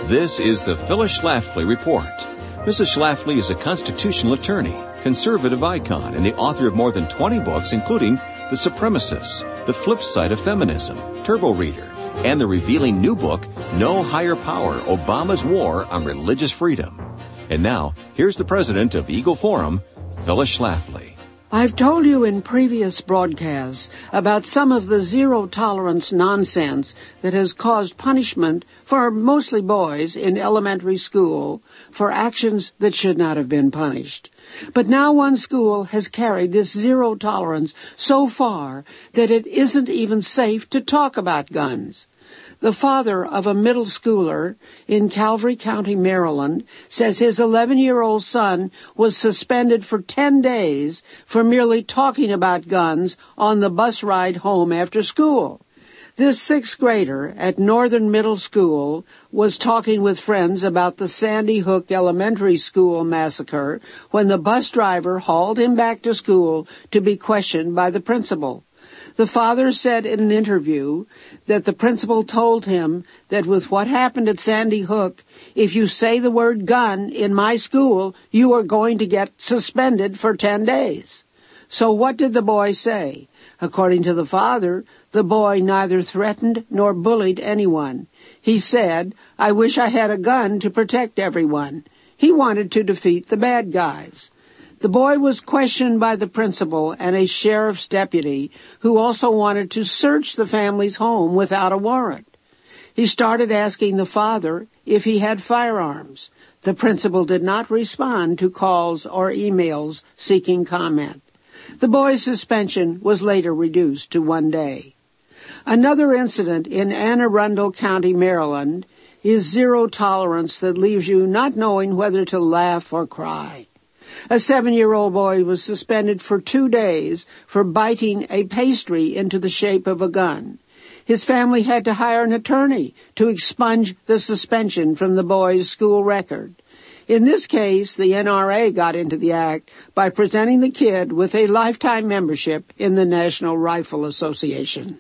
This is the Phyllis Schlafly Report. Mrs. Schlafly is a constitutional attorney, conservative icon, and the author of more than 20 books, including The Supremacists, The Flip Side of Feminism, Turbo Reader, and the revealing new book, No Higher Power, Obama's War on Religious Freedom. And now, here's the president of Eagle Forum, Phyllis Schlafly. I've told you in previous broadcasts about some of the zero-tolerance nonsense that has caused punishment for mostly boys in elementary school for actions that should not have been punished. But now one school has carried this zero tolerance so far that it isn't even safe to talk about guns. The father of a middle schooler in Calvary County, Maryland, says his 11-year-old son was suspended for 10 days for merely talking about guns on the bus ride home after school. This sixth grader at Northern Middle School was talking with friends about the Sandy Hook Elementary School massacre when the bus driver hauled him back to school to be questioned by the principal. The father said in an interview that the principal told him that with what happened at Sandy Hook, if you say the word gun in my school, you are going to get suspended for 10 days. So what did the boy say? According to the father, the boy neither threatened nor bullied anyone. He said, "I wish I had a gun to protect everyone." He wanted to defeat the bad guys. The boy was questioned by the principal and a sheriff's deputy who also wanted to search the family's home without a warrant. He started asking the father if he had firearms. The principal did not respond to calls or emails seeking comment. The boy's suspension was later reduced to 1 day. Another incident in Anne Arundel County, Maryland, is zero tolerance that leaves you not knowing whether to laugh or cry. A 7-year-old boy was suspended for 2 days for biting a pastry into the shape of a gun. His family had to hire an attorney to expunge the suspension from the boy's school record. In this case, the NRA got into the act by presenting the kid with a lifetime membership in the National Rifle Association.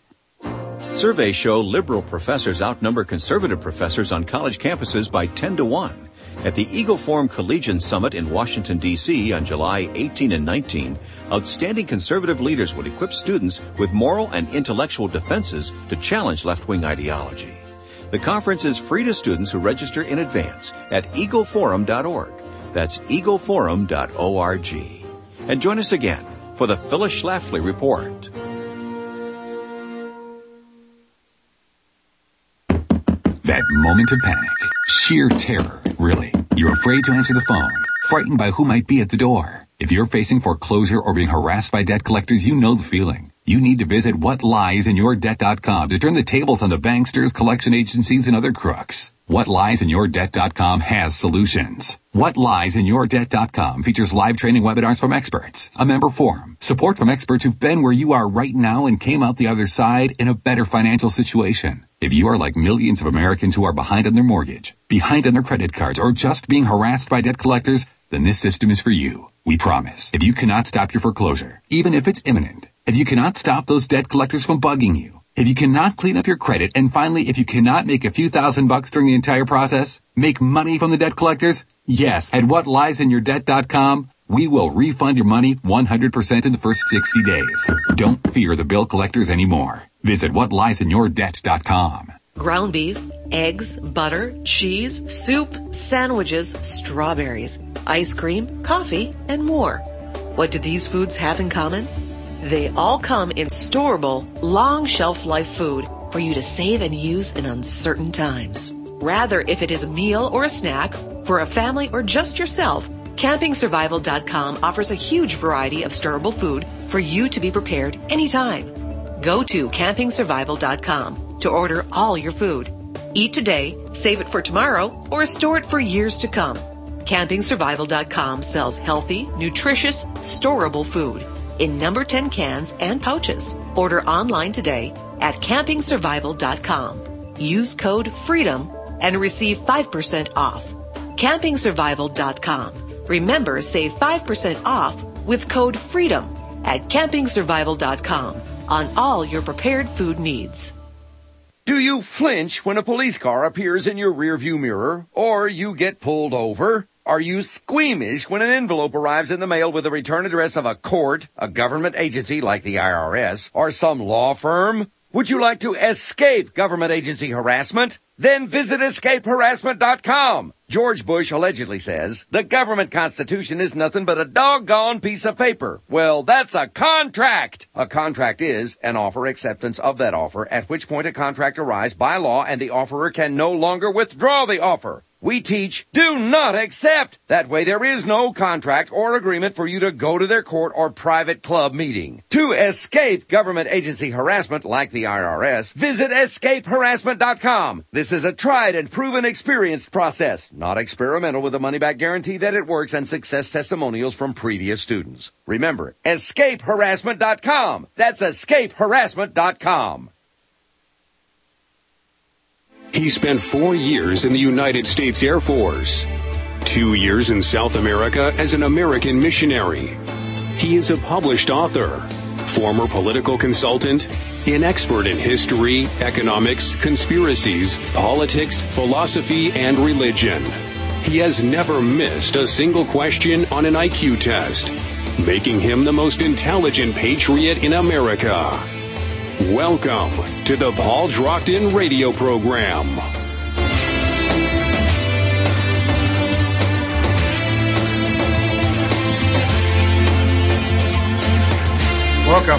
Surveys show liberal professors outnumber conservative professors on college campuses by 10 to 1. At the Eagle Forum Collegian Summit in Washington, D.C. on July 18 and 19, outstanding conservative leaders would equip students with moral and intellectual defenses to challenge left-wing ideology. The conference is free to students who register in advance at eagleforum.org. That's eagleforum.org. And join us again for the Phyllis Schlafly Report. That moment of panic, sheer terror, really. You're afraid to answer the phone, frightened by who might be at the door. If you're facing foreclosure or being harassed by debt collectors, you know the feeling. You need to visit whatliesInYourDebt.com to turn the tables on the banksters, collection agencies, and other crooks. WhatLiesInYourDebt.com has solutions. WhatLiesInYourDebt.com features live training webinars from experts, a member forum, support from experts who've been where you are right now and came out the other side in a better financial situation. If you are like millions of Americans who are behind on their mortgage, behind on their credit cards, or just being harassed by debt collectors, then this system is for you. We promise. If you cannot stop your foreclosure, even if it's imminent, if you cannot stop those debt collectors from bugging you, if you cannot clean up your credit, and finally, if you cannot make a few $1,000s during the entire process, make money from the debt collectors, yes, at WhatLiesInYourDebt.com, we will refund your money 100% in the first 60 days. Don't fear the bill collectors anymore. Visit WhatLiesInYourDebt.com. Ground beef, eggs, butter, cheese, soup, sandwiches, strawberries, ice cream, coffee, and more. What do these foods have in common? They all come in storable, long shelf life food for you to save and use in uncertain times. Rather, if it is a meal or a snack, for a family or just yourself, CampingSurvival.com offers a huge variety of storable food for you to be prepared anytime. Go to CampingSurvival.com to order all your food. Eat today, save it for tomorrow, or store it for years to come. CampingSurvival.com sells healthy, nutritious, storable food in number 10 cans and pouches. Order online today at CampingSurvival.com. Use code FREEDOM and receive 5% off. CampingSurvival.com. Remember, save 5% off with code FREEDOM at CampingSurvival.com on all your prepared food needs. Do you flinch when a police car appears in your rearview mirror or you get pulled over? Are you squeamish when an envelope arrives in the mail with the return address of a court, a government agency like the IRS, or some law firm? Would you like to escape government agency harassment? Then visit escapeharassment.com. George Bush allegedly says, the government constitution is nothing but a doggone piece of paper. Well, that's a contract. A contract is an offer acceptance of that offer, at which point a contract arrives by law and the offerer can no longer withdraw the offer. We teach, do not accept. That way there is no contract or agreement for you to go to their court or private club meeting. To escape government agency harassment like the IRS, visit escapeharassment.com. This is a tried and proven experienced process, not experimental, with a money-back guarantee that it works and success testimonials from previous students. Remember, escapeharassment.com. That's escapeharassment.com. He spent 4 years in the United States Air Force, 2 years in South America as an American missionary. He is a published author, former political consultant, an expert in history, economics, conspiracies, politics, philosophy, and religion. He has never missed a single question on an IQ test, making him the most intelligent patriot in America. Welcome to the Paul Drockton radio program. Welcome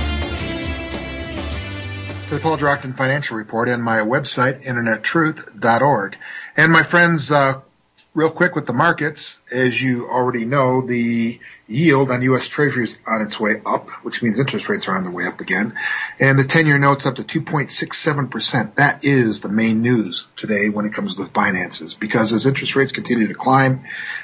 to the Paul Drockton Financial Report and my website, internettruth.org. And my friends, real quick with the markets, as you already know, the yield on U.S. Treasury is on its way up, which means interest rates are on the way up again. And the 10-year note's up to 2.67%. That is the main news today when it comes to the finances, because as interest rates continue to climb,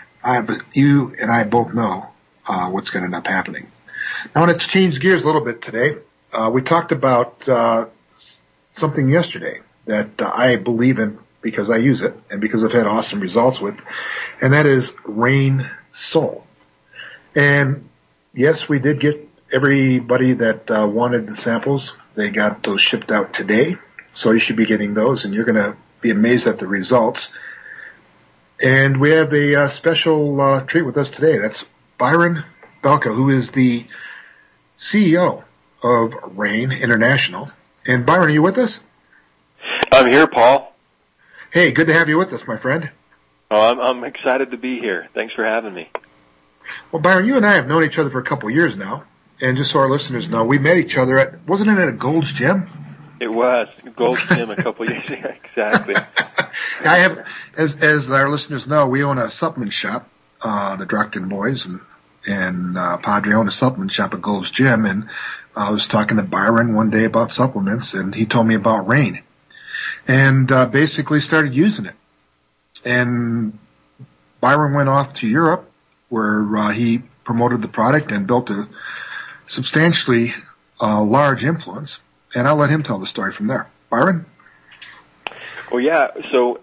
you and I both know what's going to end up happening. Now, let's change gears a little bit today. We talked about something yesterday that I believe in because I use it and because I've had awesome results with, and that is Rain Soul. And yes, we did get everybody that wanted the samples. They got those shipped out today, so you should be getting those, and you're going to be amazed at the results. And we have a special treat with us today. That's Byron Belka, who is the CEO of Rain International. And Byron, are you with us? I'm here, Paul. Hey, good to have you with us, my friend. Oh, I'm excited to be here. Thanks for having me. Well, Byron, you and I have known each other for a couple of years now, and just so our listeners know, we met each other wasn't it at a Gold's Gym? It was Gold's Gym a couple of years ago, exactly. I have, as our listeners know, we own a supplement shop, the Drockton boys, and Padre own a supplement shop at Gold's Gym, and I was talking to Byron one day about supplements, and he told me about Rain, and basically started using it. And Byron went off to Europe, where he promoted the product and built a substantially large influence. And I'll let him tell the story from there. Byron? Well, yeah. So,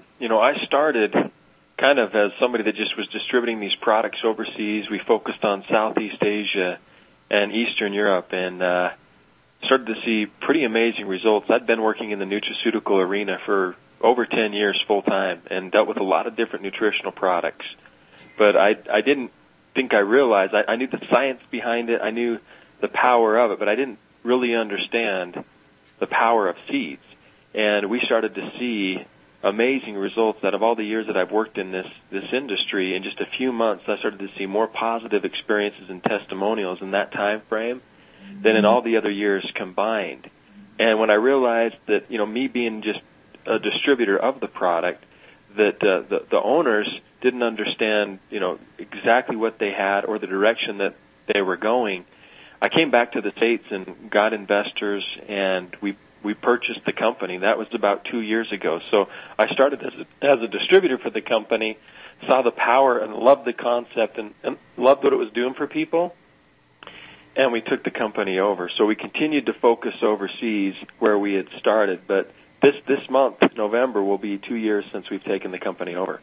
I started kind of as somebody that just was distributing these products overseas. We focused on Southeast Asia and Eastern Europe, and started to see pretty amazing results. I'd been working in the nutraceutical arena for over 10 years full time and dealt with a lot of different nutritional products. But I didn't think I realized. I knew the science behind it. I knew the power of it, but I didn't really understand the power of seeds. And we started to see amazing results out of all the years that I've worked in this industry. In just a few months, I started to see more positive experiences and testimonials in that time frame than in all the other years combined. And when I realized that, me being just a distributor of the product, that the owners didn't understand, exactly what they had or the direction that they were going, I came back to the States and got investors, and we purchased the company. That was about 2 years ago. So I started as a distributor for the company, saw the power and loved the concept and loved what it was doing for people, and we took the company over. So we continued to focus overseas where we had started, but this month, November, will be 2 years since we've taken the company over.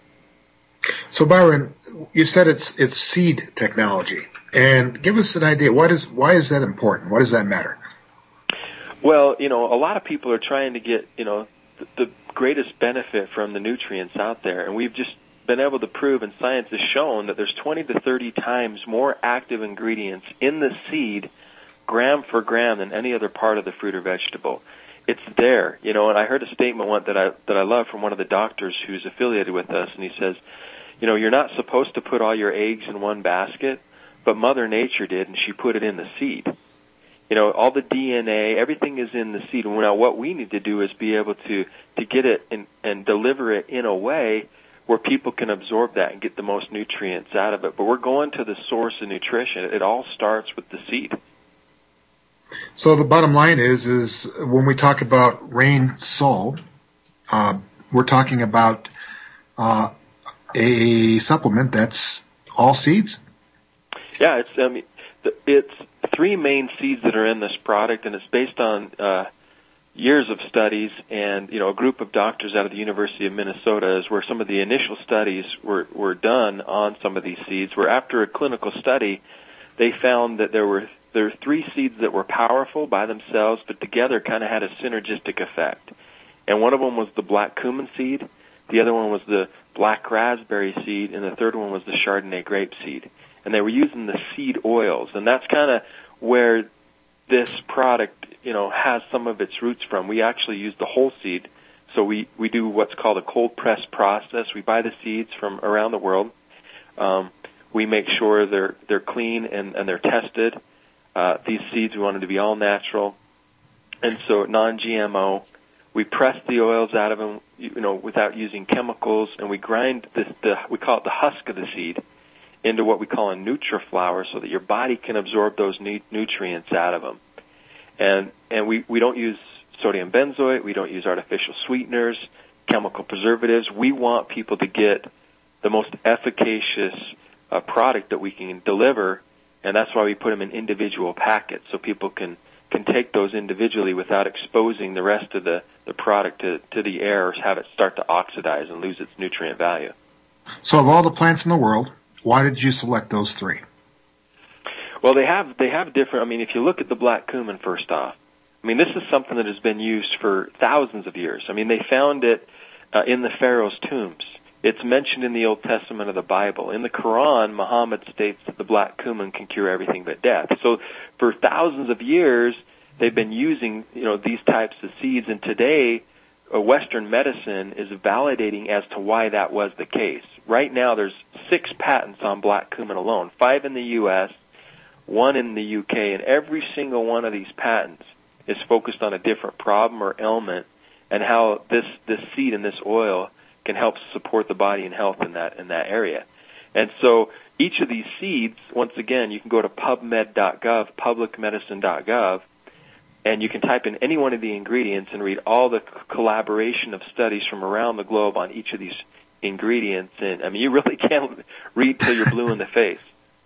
So Byron, you said it's seed technology, and give us an idea. Why is that important? Why does that matter? Well, a lot of people are trying to get, the greatest benefit from the nutrients out there. And we've just been able to prove, and science has shown, that there's 20 to 30 times more active ingredients in the seed, gram for gram, than any other part of the fruit or vegetable. It's there, and I heard a statement once that I love from one of the doctors who's affiliated with us, and he says, you're not supposed to put all your eggs in one basket, but Mother Nature did, and she put it in the seed. All the DNA, everything is in the seed. And now what we need to do is be able to get it and deliver it in a way where people can absorb that and get the most nutrients out of it. But we're going to the source of nutrition. It all starts with the seed. So the bottom line is when we talk about Reign Soul, we're talking about a supplement that's all seeds? Yeah, it's three main seeds that are in this product, and it's based on years of studies, and a group of doctors out of the University of Minnesota is where some of the initial studies were done on some of these seeds, where after a clinical study, they found that there were three seeds that were powerful by themselves, but together kind of had a synergistic effect. And one of them was the black cumin seed, the other one was the black raspberry seed, and the third one was the Chardonnay grape seed. And they were using the seed oils, and that's kind of where this product, has some of its roots from. We actually use the whole seed, so we do what's called a cold press process. We buy the seeds from around the world. We make sure they're clean and they're tested. These seeds, we want them to be all natural, and so non-GMO. We press the oils out of them, without using chemicals, and we grind we call it the husk of the seed, into what we call a NutriFlour, so that your body can absorb those nutrients out of them. And we don't use sodium benzoate, we don't use artificial sweeteners, chemical preservatives. We want people to get the most efficacious product that we can deliver, and that's why we put them in individual packets, so people can take those individually without exposing the rest of the product to the air or have it start to oxidize and lose its nutrient value. So of all the plants in the world, why did you select those three? Well, they have different. If you look at the black cumin first off, this is something that has been used for thousands of years. They found it in the Pharaoh's tombs. It's mentioned in the Old Testament of the Bible. In the Quran, Muhammad states that the black cumin can cure everything but death. So for thousands of years, they've been using, these types of seeds, and today, Western medicine is validating as to why that was the case. Right now, there's 6 patents on black cumin alone, 5 in the U.S., 1 in the U.K., and every single one of these patents is focused on a different problem or ailment, and how this seed and this oil can help support the body and health in that area. And so each of these seeds, once again, you can go to PubMed.gov, publicmedicine.gov, and you can type in any one of the ingredients and read all the collaboration of studies from around the globe on each of these ingredients. And you really can't read till you're blue in the face.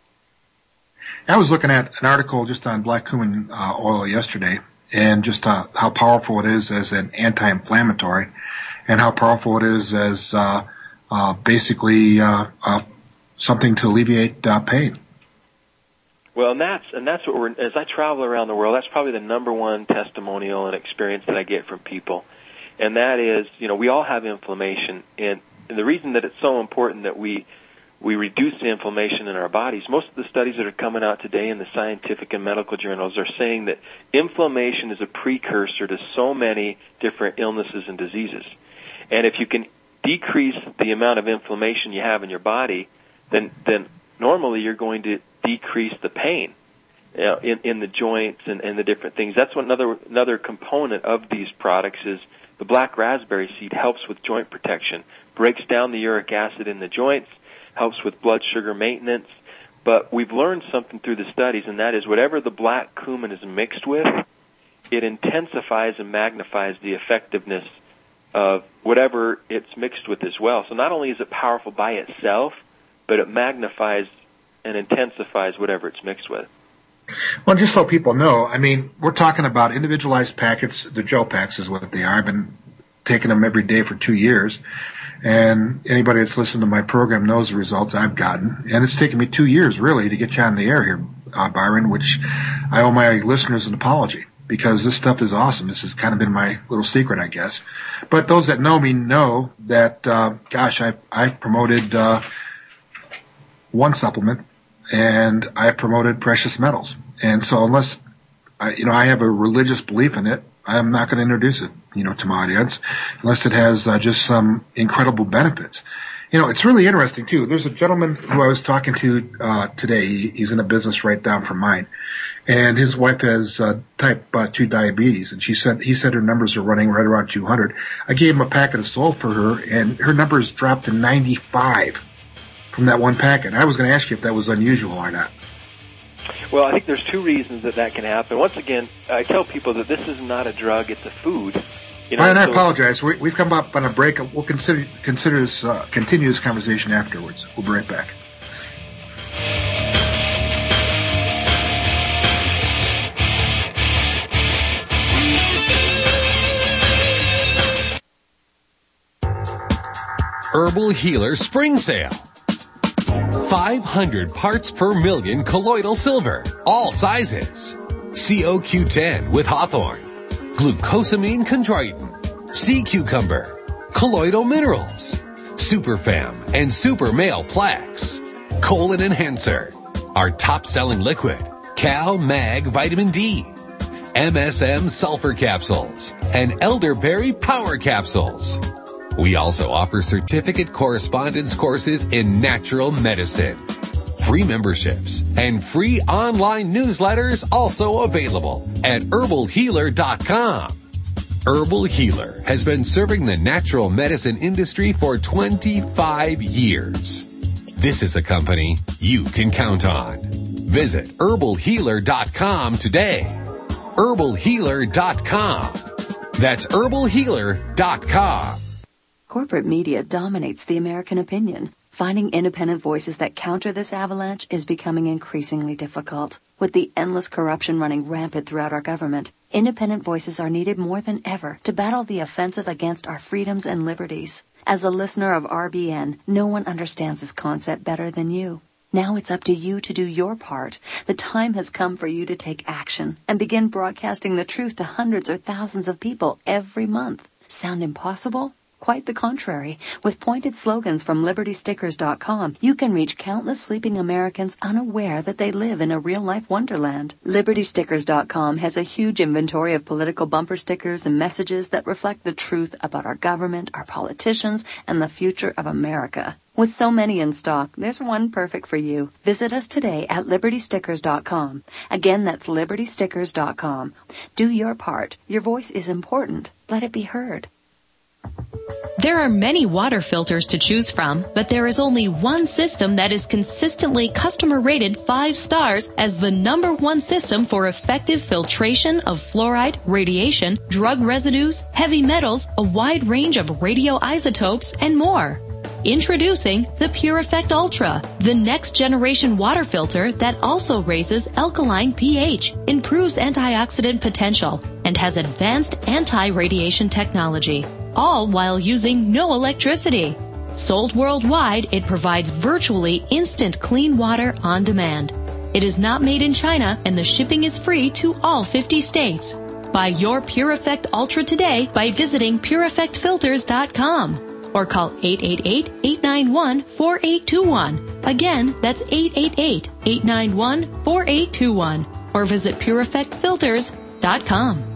I was looking at an article just on black cumin oil yesterday, and just how powerful it is as an anti-inflammatory, and how powerful it is as basically something to alleviate pain. Well, and that's what as I travel around the world, that's probably the number one testimonial and experience that I get from people. And that is, we all have inflammation, and the reason that it's so important that we reduce the inflammation in our bodies, most of the studies that are coming out today in the scientific and medical journals are saying that inflammation is a precursor to so many different illnesses and diseases. And if you can decrease the amount of inflammation you have in your body, then normally you're going to decrease the pain in the joints and the different things. That's what another component of these products is. The black raspberry seed helps with joint protection, breaks down the uric acid in the joints, helps with blood sugar maintenance. But we've learned something through the studies, and that is whatever the black cumin is mixed with, it intensifies and magnifies the effectiveness of whatever it's mixed with as well. So not only is it powerful by itself, but it magnifies and intensifies whatever it's mixed with. Well, just so people know, we're talking about individualized packets. The gel packs is what they are. I've been taking them every day for 2 years. And anybody that's listened to my program knows the results I've gotten. And it's taken me 2 years, really, to get you on the air here, Byron, which I owe my listeners an apology. because this stuff is awesome. This has kind of been my little secret, I guess. But those that know me know that, I've promoted one supplement, and I've promoted precious metals. And so unless, I have a religious belief in it, I'm not going to introduce it, to my audience, unless it has just some incredible benefits. It's really interesting, too. There's a gentleman who I was talking to today. He's in a business right down from mine. And his wife has type 2 diabetes, and he said her numbers are running right around 200. I gave him a packet of salt for her, and her numbers dropped to 95 from that one packet. I was going to ask you if that was unusual or not. Well, I think there's two reasons that can happen. Once again, I tell people that this is not a drug; it's a food. And I apologize. We've come up on a break. We'll consider this continue this conversation afterwards. We'll be right back. Herbal Healer Spring Sale. 500 parts per million colloidal silver, all sizes. COQ10 with hawthorn, glucosamine chondroitin, sea cucumber, colloidal minerals, superfam and super male plaques, colon enhancer, our top-selling liquid, Cal Mag Vitamin D, MSM sulfur capsules, and elderberry power capsules. We also offer certificate correspondence courses in natural medicine. Free memberships and free online newsletters also available at herbalhealer.com. Herbal Healer has been serving the natural medicine industry for 25 years. This is a company you can count on. Visit herbalhealer.com today. herbalhealer.com. That's herbalhealer.com. Corporate media dominates the American opinion. Finding independent voices that counter this avalanche is becoming increasingly difficult. With the endless corruption running rampant throughout our government, independent voices are needed more than ever to battle the offensive against our freedoms and liberties. As a listener of RBN, no one understands this concept better than you. Now it's up to you to do your part. The time has come for you to take action and begin broadcasting the truth to hundreds or thousands of people every month. Sound impossible? Quite the contrary. With pointed slogans from LibertyStickers.com, you can reach countless sleeping Americans unaware that they live in a real-life wonderland. LibertyStickers.com has a huge inventory of political bumper stickers and messages that reflect the truth about our government, our politicians, and the future of America. With so many in stock, there's one perfect for you. Visit us today at LibertyStickers.com. Again, that's LibertyStickers.com. Do your part. Your voice is important. Let it be heard. There are many water filters to choose from, but there is only one system that is consistently customer rated 5 stars as the #1 system for effective filtration of fluoride, radiation, drug residues, heavy metals, a wide range of radioisotopes, and more. Introducing the Pure Effect Ultra, the next generation water filter that also raises alkaline pH, improves antioxidant potential, and has advanced anti-radiation technology, all while using no electricity. Sold worldwide, it provides virtually instant clean water on demand. It is not made in China, and the shipping is free to all 50 states. Buy your Pure Effect Ultra today by visiting PureEffectFilters.com. Or call 888-891-4821. Again, that's 888-891-4821. Or visit PureEffectFilters.com.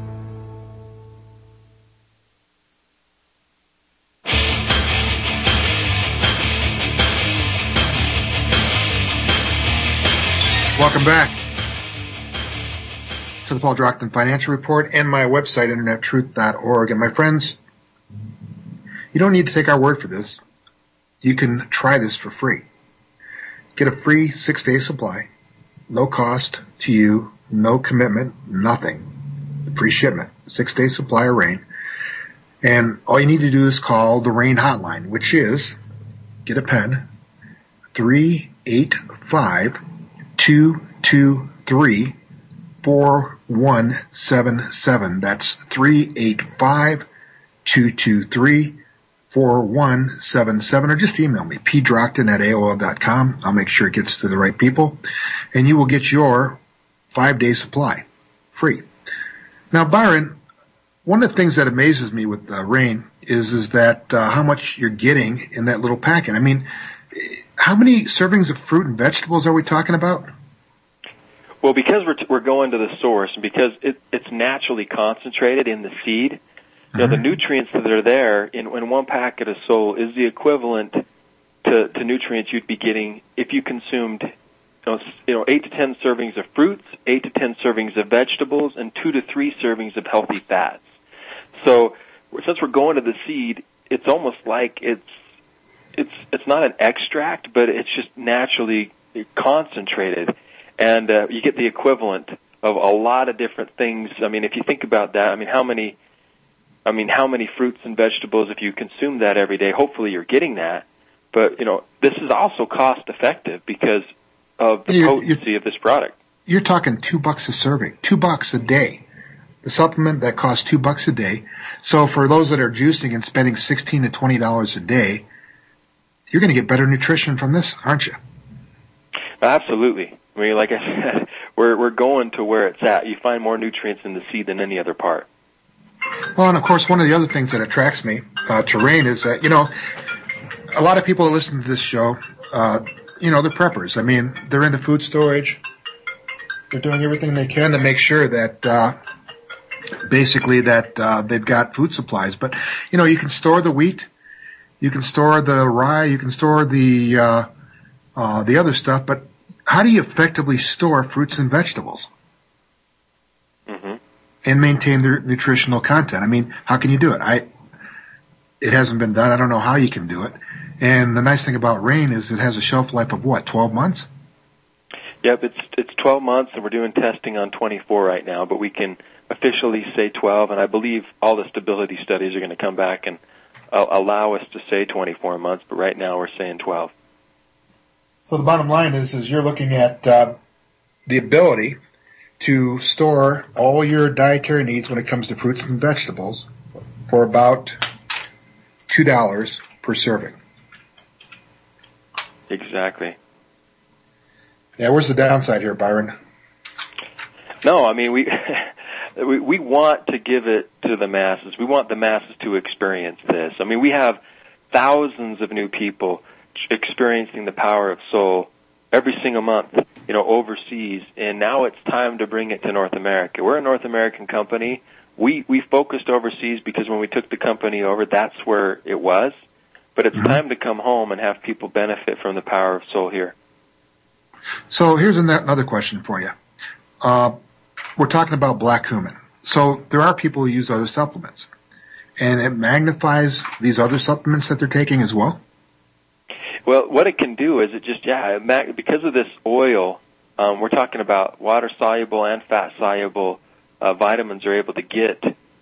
Welcome back to the Paul Drockton Financial Report and my website, internettruth.org. And my friends, you don't need to take our word for this. You can try this for free. Get a free 6-day supply, no cost to you, no commitment, nothing. Free shipment, 6-day supply of rain. And all you need to do is call the rain hotline, which is, get a pen, 385-223-4177. That's 385-223-4177, or just email me, pdrockton@aol.com. I'll make sure it gets to the right people, and you will get your 5-day supply free. Now, Byron, one of the things that amazes me with Rain is that how much you're getting in that little packet. I mean, how many servings of fruit and vegetables are we talking about? Well, because we're going to the source, and because it's naturally concentrated in the seed, you know, the nutrients that are there in one packet of Sol is the equivalent to nutrients you'd be getting if you consumed, 8 to 10 servings of fruits, 8 to 10 servings of vegetables, and 2 to 3 servings of healthy fats. So, since we're going to the seed, it's almost like it's not an extract, but it's just naturally concentrated, and you get the equivalent of a lot of different things. I mean, if you think about that, how many fruits and vegetables, if you consume that every day, hopefully you're getting that. But, this is also cost effective because of the potency of this product. You're talking $2 a serving, $2 a day. The supplement that costs $2 a day. So for those that are juicing and spending $16 to $20 a day, you're going to get better nutrition from this, aren't you? Absolutely. I mean, like I said, we're going to where it's at. You find more nutrients in the seed than any other part. Well, and of course, one of the other things that attracts me to Rain is that, a lot of people that listen to this show, they're preppers. I mean, they're into food storage. They're doing everything they can to make sure that they've got food supplies. But, you can store the wheat, you can store the rye, you can store the other stuff, but how do you effectively store fruits and vegetables? And maintain their nutritional content? I mean, how can you do it? It hasn't been done. I don't know how you can do it. And the nice thing about Rain is it has a shelf life of 12 months? Yep, it's 12 months, and we're doing testing on 24 right now, but we can officially say 12, and I believe all the stability studies are going to come back and allow us to say 24 months, but right now we're saying 12. So the bottom line is you're looking at the ability to store all your dietary needs when it comes to fruits and vegetables for about $2 per serving. Exactly. Yeah, where's the downside here, Byron? No, I mean, we want to give it to the masses. We want the masses to experience this. I mean, we have thousands of new people experiencing the power of Sol every single month, overseas, and now it's time to bring it to North America. We're a North American company. We focused overseas because when we took the company over, that's where it was. But it's time to come home and have people benefit from the power of Sol here. So here's another question for you. We're talking about black cumin. So there are people who use other supplements, and it magnifies these other supplements that they're taking as well? Well, what it can do is because of this oil, we're talking about water-soluble and fat-soluble vitamins are able to get,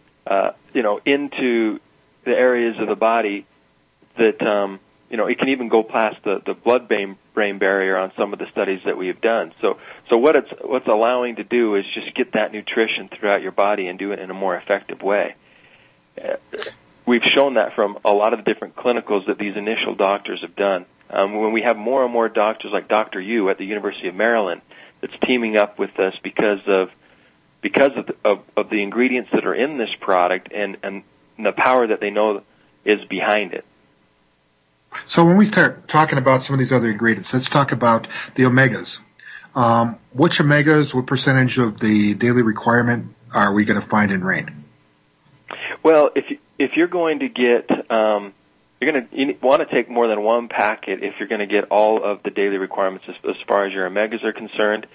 into the areas of the body that, it can even go past the blood-brain barrier on some of the studies that we have done. So what it's allowing to do is just get that nutrition throughout your body and do it in a more effective way. We've shown that from a lot of the different clinicals that these initial doctors have done. When we have more and more doctors like Dr. Yu at the University of Maryland that's teaming up with us because of the ingredients that are in this product and the power that they know is behind it. So when we start talking about some of these other ingredients, let's talk about the omegas. Which omegas, what percentage of the daily requirement are we going to find in Rain? Well, if you're going to get, you want to take more than one packet if you're going to get all of the daily requirements as far as your omegas are concerned.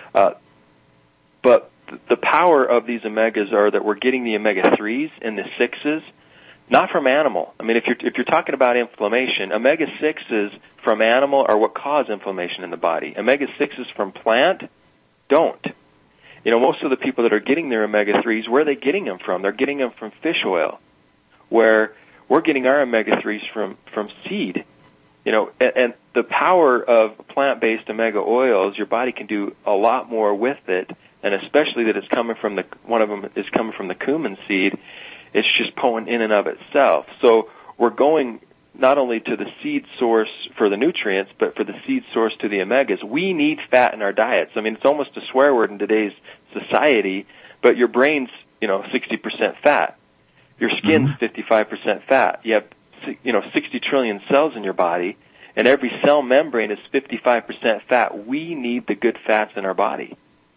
But the power of these omegas are that we're getting the omega-3s and the 6s, not from animal. I mean, if you're talking about inflammation, omega-6s from animal are what cause inflammation in the body. Omega-6s from plant don't. Most of the people that are getting their omega-3s, where are they getting them from? They're getting them from fish oil, where we're getting our omega-3s from seed. And the power of plant-based omega oils, your body can do a lot more with it, and especially that it's coming from one of them is coming from the cumin seed. It's just potent in and of itself. So we're going not only to the seed source for the nutrients, but for the seed source to the omegas. We need fat in our diets. I mean, it's almost a swear word in today's society, but your brain's 60% fat. Your skin's 55% fat. You have 60 trillion cells in your body, and every cell membrane is 55% fat. We need the good fats in our body.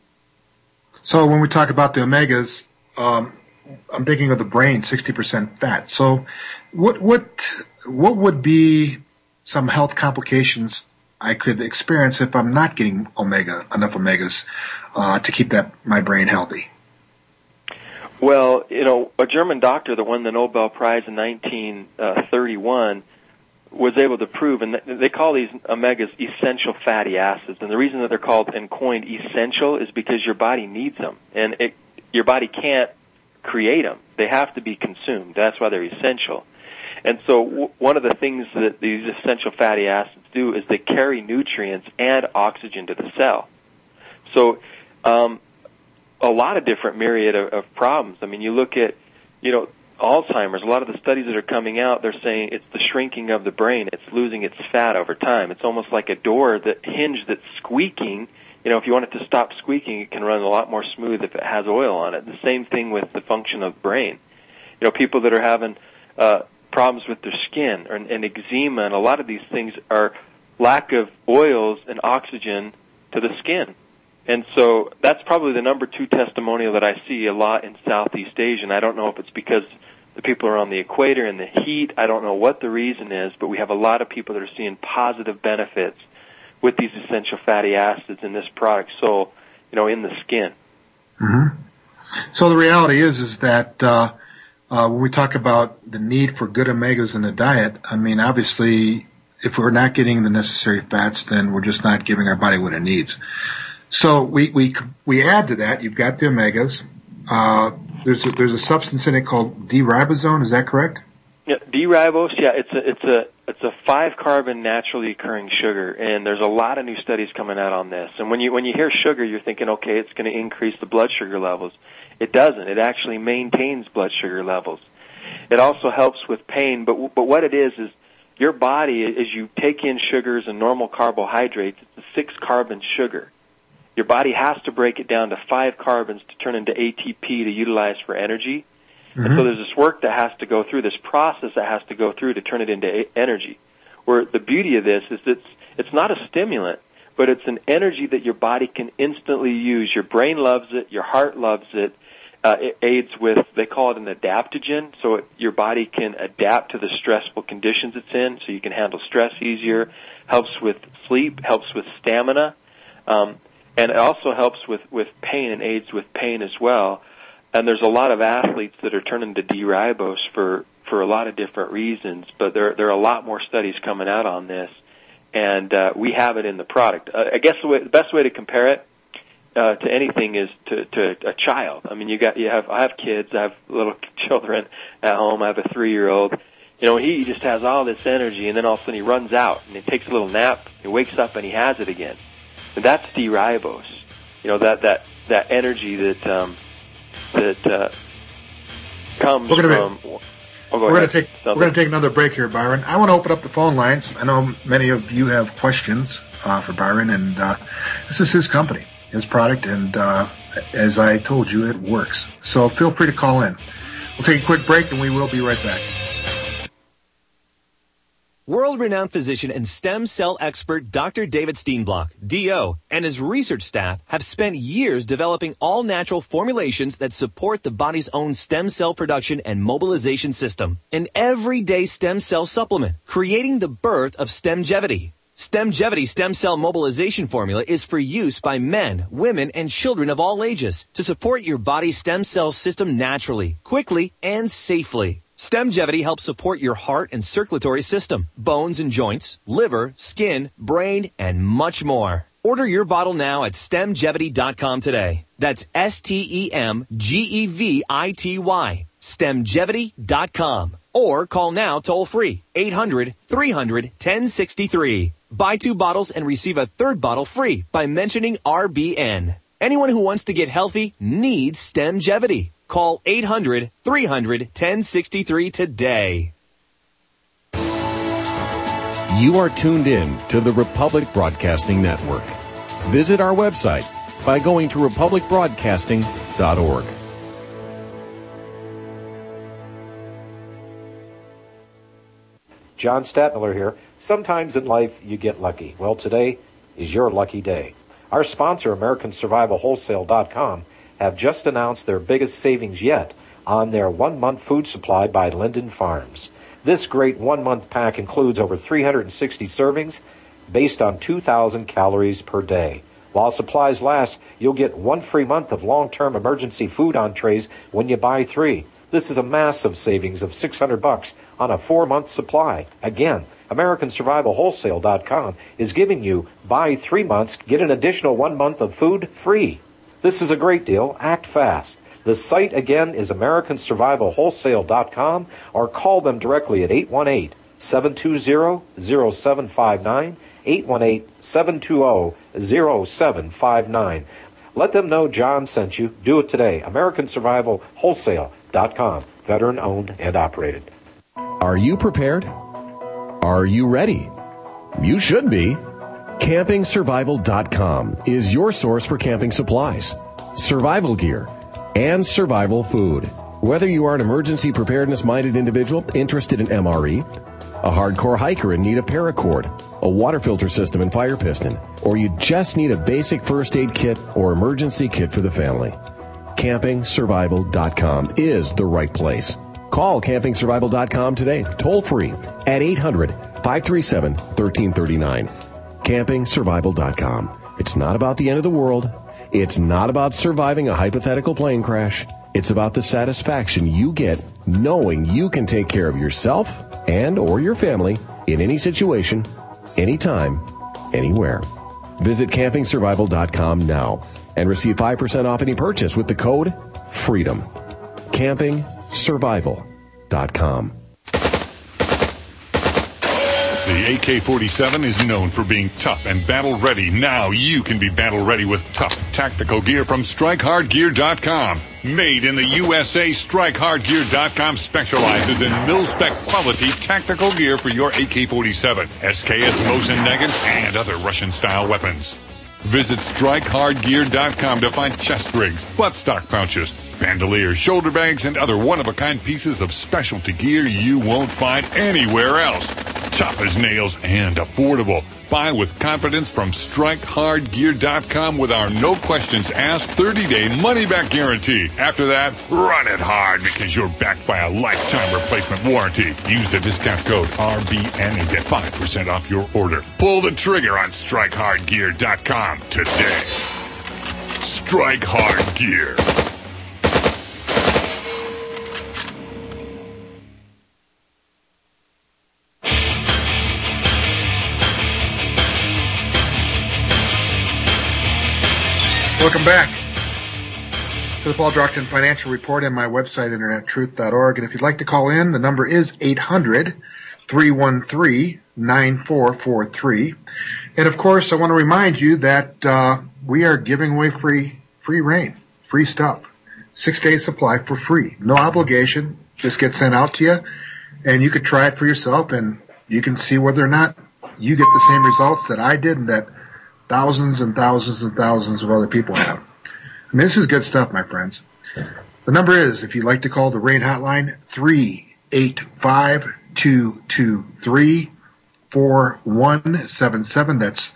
So when we talk about the omegas, I'm thinking of the brain, 60% fat. So what would be some health complications I could experience if I'm not getting enough omegas to keep my brain healthy? Well, a German doctor that won the Nobel Prize in 1931 was able to prove, and they call these omegas essential fatty acids. And the reason that they're called and coined essential is because your body needs them, and your body can't create them. They have to be consumed. That's why they're essential. And so one of the things that these essential fatty acids do is they carry nutrients and oxygen to the cell. So a lot of different myriad of problems. I mean, you look at, Alzheimer's, a lot of the studies that are coming out, they're saying it's the shrinking of the brain. It's losing its fat over time. It's almost like a door hinge that's squeaking. If you want it to stop squeaking, it can run a lot more smooth if it has oil on it. The same thing with the function of the brain. People that are having problems with their skin and eczema, and a lot of these things are lack of oils and oxygen to the skin. And so that's probably the number 2 testimonial that I see a lot in Southeast Asia, and I don't know if it's because the people are on the equator and the heat. I don't know what the reason is, but we have a lot of people that are seeing positive benefits with these essential fatty acids in this product, so, in the skin. Mm-hmm. So the reality is that when we talk about the need for good omegas in the diet, I mean, obviously, if we're not getting the necessary fats, then we're just not giving our body what it needs. So we add to that. You've got the omegas. There's a substance in it called D-ribosome. Is that correct? Yeah, D-ribose. Yeah, it's a 5-carbon naturally occurring sugar, and there's a lot of new studies coming out on this. And when you hear sugar, you're thinking, okay, it's going to increase the blood sugar levels. It doesn't. It actually maintains blood sugar levels. It also helps with pain, but what it is your body, as you take in sugars and normal carbohydrates, it's a 6-carbon sugar. Your body has to break it down to 5 carbons to turn into ATP to utilize for energy. Mm-hmm. And so there's this work that has to go through, this process that has to go through to turn it into energy. Where the beauty of this is it's not a stimulant, but it's an energy that your body can instantly use. Your brain loves it. Your heart loves it. It aids with, they call it an adaptogen, so your body can adapt to the stressful conditions it's in, so you can handle stress easier, helps with sleep, helps with stamina, and it also helps with pain and aids with pain as well. And there's a lot of athletes that are turning to D-ribose for a lot of different reasons, but there are a lot more studies coming out on this, and we have it in the product. I guess the best way to compare it to anything is to a child. I mean, I have kids, I have little children at home. I have a 3-year-old. He just has all this energy, and then all of a sudden he runs out and he takes a little nap. He wakes up and he has it again. And that's D-ribose. That energy that comes from. We're going to take another break here, Byron. I want to open up the phone lines. I know many of you have questions for Byron, and this is his company, his product, and as I told you, it works. So feel free to call in. We'll take a quick break, and we will be right back. World-renowned physician and stem cell expert Dr. David Steenblock, D.O., and his research staff have spent years developing all-natural formulations that support the body's own stem cell production and mobilization system. An everyday stem cell supplement, creating the birth of Stemgevity. Stemgevity stem cell mobilization formula is for use by men, women, and children of all ages to support your body's stem cell system naturally, quickly, and safely. Stemgevity helps support your heart and circulatory system, bones and joints, liver, skin, brain, and much more. Order your bottle now at Stemgevity.com today. That's STEMGEVITY. Stemgevity.com. Or call now toll free, 800-300-1063. Buy 2 bottles and receive a 3rd bottle free by mentioning RBN. Anyone who wants to get healthy needs Stemgevity. Call 800-300-1063 today. You are tuned in to the Republic Broadcasting Network. Visit our website by going to republicbroadcasting.org. John Statmiller here. Sometimes in life you get lucky. Well, today is your lucky day. Our sponsor, AmericanSurvivalWholesale.com, have just announced their biggest savings yet on their 1-month food supply by Linden Farms. This great 1-month pack includes over 360 servings based on 2,000 calories per day. While supplies last, you'll get 1 free month of long-term emergency food entrees when you buy 3. This is a massive savings of $600 on a 4-month supply. Again, AmericanSurvivalWholesale.com is giving you buy 3 months, get an additional 1 month of food free. This is a great deal. Act fast. The site again is AmericanSurvivalWholesale.com or call them directly at 818-720-0759, 818-720-0759. Let them know John sent you. Do it today. AmericanSurvivalWholesale.com. Veteran owned and operated. Are you prepared? Are you ready? You should be. CampingSurvival.com is your source for camping supplies, survival gear, and survival food. Whether you are an emergency preparedness-minded individual interested in MRE, a hardcore hiker in need of paracord, a water filter system and fire piston, or you just need a basic first aid kit or emergency kit for the family, CampingSurvival.com is the right place. Call CampingSurvival.com today, toll free at 800-537-1339. CampingSurvival.com. It's not about the end of the world. It's not about surviving a hypothetical plane crash. It's about the satisfaction you get knowing you can take care of yourself and or your family in any situation, anytime, anywhere. Visit CampingSurvival.com now and receive 5% off any purchase with the code FREEDOM. CampingSurvival.com. The AK-47 is known for being tough and battle-ready. Now you can be battle-ready with tough tactical gear from StrikeHardGear.com. Made in the USA, StrikeHardGear.com specializes in mil-spec quality tactical gear for your AK-47, SKS Mosin Nagant, and other Russian-style weapons. Visit StrikeHardGear.com to find chest rigs, buttstock pouches, bandoliers, shoulder bags, and other one-of-a-kind pieces of specialty gear you won't find anywhere else. Tough as nails and affordable. Buy with confidence from StrikeHardGear.com with our no-questions-asked 30-day money-back guarantee. After that, run it hard because you're backed by a lifetime replacement warranty. Use the discount code RBN and get 5% off your order. Pull the trigger on StrikeHardGear.com today. Strike Hard Gear. Welcome back to the Paul Drockton Financial Report and my website, internettruth.org. And if you'd like to call in, the number is 800-313-9443. And, of course, I want to remind you that we are giving away free rein, free stuff, 6-day supply for free. No obligation. Just get sent out to you, and you could try it for yourself, and you can see whether or not you get the same results that I did and that thousands and thousands and thousands of other people have. I mean, this is good stuff, my friends. The number is, if you'd like to call the Rain Hotline, 385-223-4177. That's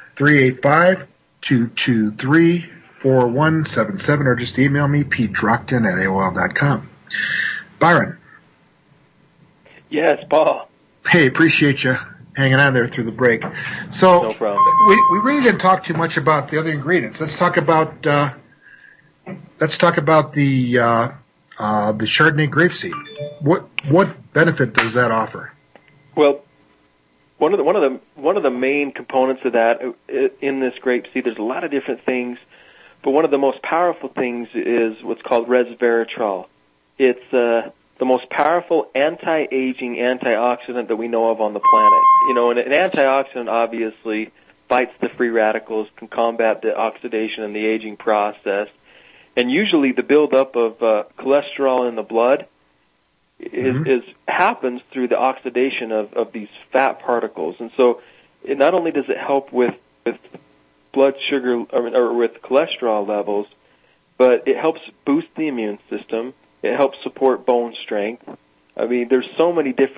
385-223-4177, or just email me, pdrockton@aol.com. Byron. Yes, Paul. Hey, appreciate you hanging on there through the break. So, no problem. We really didn't talk too much about the other ingredients. Let's talk about the Chardonnay grapeseed. What benefit does that offer? Well, one of the main components of that in this grapeseed, there's a lot of different things, but one of the most powerful things is what's called resveratrol. It's the most powerful anti-aging antioxidant that we know of on the planet. You know, and an antioxidant obviously fights the free radicals, can combat the oxidation and the aging process. And usually the buildup of cholesterol in the blood happens through the oxidation of these fat particles. And so it not only does it help with blood sugar or with cholesterol levels, but it helps boost the immune system. It helps support bone strength. I mean, there's so many different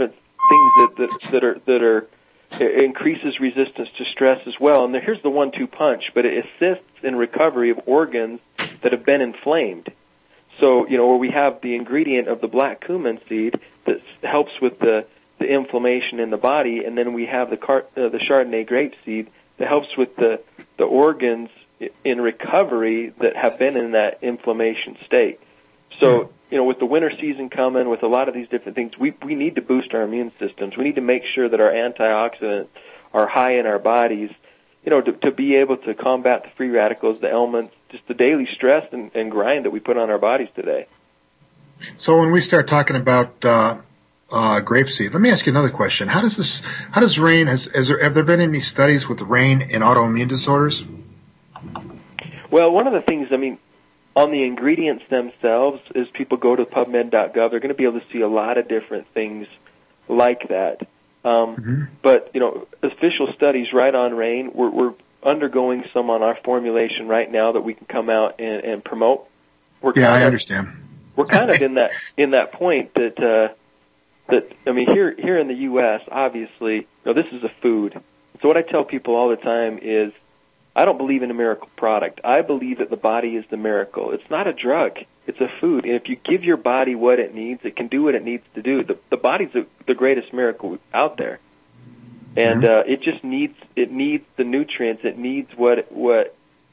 things that are it increases resistance to stress as well. And here's the 1-2 punch, but it assists in recovery of organs that have been inflamed. So, where we have the ingredient of the black cumin seed that helps with the inflammation in the body, and then we have the Chardonnay grape seed that helps with the organs in recovery that have been in that inflammation state. So, with the winter season coming, with a lot of these different things, we need to boost our immune systems. We need to make sure that our antioxidants are high in our bodies, to be able to combat the free radicals, the elements, just the daily stress and grind that we put on our bodies today. So when we start talking about grapeseed, let me ask you another question. How does rain, have there been any studies with rain in autoimmune disorders? Well, one of the things, on the ingredients themselves, as people go to PubMed.gov, they're going to be able to see a lot of different things like that. But, official studies right on rain, we're undergoing some on our formulation right now that we can come out and promote. I understand. We're kind of in that point that here in the U.S., obviously, this is a food. So what I tell people all the time is, I don't believe in a miracle product. I believe that the body is the miracle. It's not a drug. It's a food. And if you give your body what it needs, it can do what it needs to do. The body's the greatest miracle out there. And it just needs the nutrients. It needs what it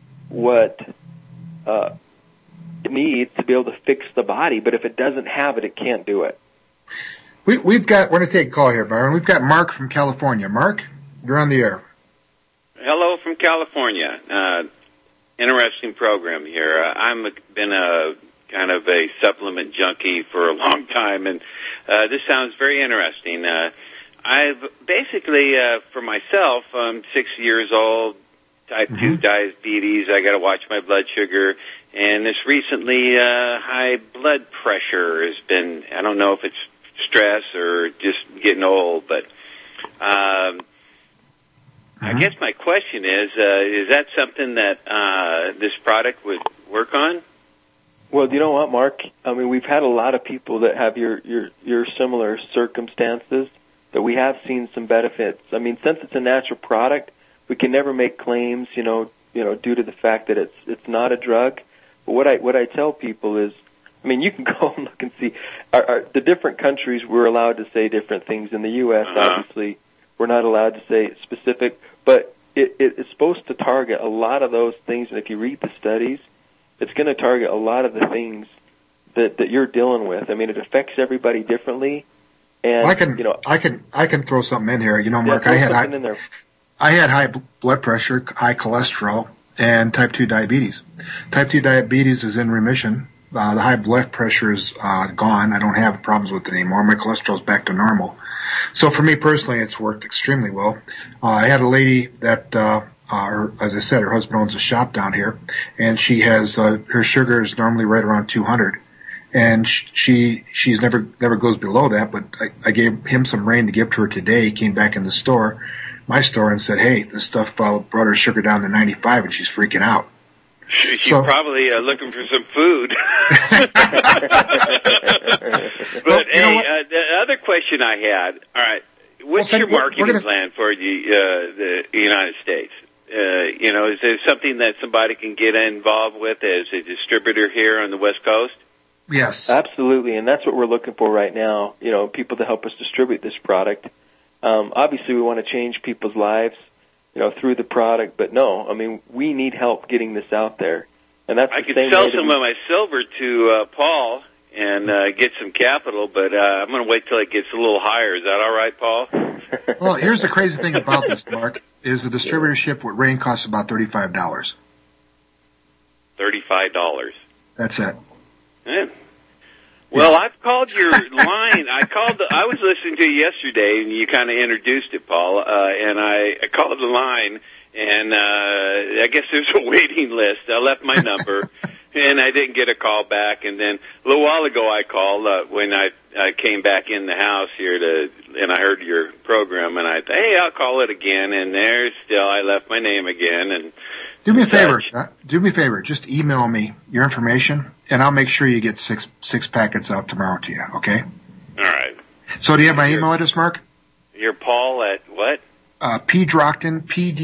needs to be able to fix the body. But if it doesn't have it can't do it. We're going to take a call here, Byron. We've got Mark from California. Mark, you're on the air. Hello from California. Interesting program here. I've been a kind of a supplement junkie for a long time, and this sounds very interesting. I've basically, for myself, I'm 6 years old, type 2 diabetes. I got to watch my blood sugar, and this recently high blood pressure has been, I don't know if it's stress or just getting old, but I guess my question is that something that this product would work on? Well, you know what, Mark? We've had a lot of people that have your similar circumstances that we have seen some benefits. Since it's a natural product, we can never make claims, due to the fact that it's not a drug. But what I tell people is, you can go and look and see the different countries. We're allowed to say different things. In the U.S., obviously, we're not allowed to say specific, but it's supposed to target a lot of those things. And if you read the studies, it's going to target a lot of the things that you're dealing with. It affects everybody differently. And I can throw something in here. Mark, I had high blood pressure, high cholesterol, and type 2 diabetes. Type 2 diabetes is in remission. The high blood pressure is gone. I don't have problems with it anymore. My cholesterol's back to normal. So for me personally, it's worked extremely well. I had a lady that, as I said, her husband owns a shop down here, and she has her sugar is normally right around 200, and she's never goes below that. But I gave him some rain to give to her today. He came back in my store, and said, "Hey, this stuff brought her sugar down to 95, and she's freaking out." She's probably looking for some food. But the other question I had, all right, what's your marketing plan for the United States? Is there something that somebody can get involved with as a distributor here on the West Coast? Yes. Absolutely, and that's what we're looking for right now, people to help us distribute this product. Obviously, we want to change people's lives, through the product, but no, we need help getting this out there. And that's I could sell some of my silver to Paul and get some capital, but I'm going to wait till it gets a little higher. Is that all right, Paul? Well, here's the crazy thing about this, Mark, is the distributorship with Rain costs about $35. $35. That's it. Yeah. Well, I've called your line. I was listening to you yesterday, and you kind of introduced it, Paul. And I called the line, and I guess there's a waiting list. I left my number, and I didn't get a call back. And then a little while ago, I called when I came back in the house here and I heard your program, and I thought, hey, I'll call it again. And there, still, I left my name again, and. Do me a favor. Just email me your information, and I'll make sure you get six packets out tomorrow to you, okay? All right. So do you have my email address, Mark? You're Paul at what? Pdrockton,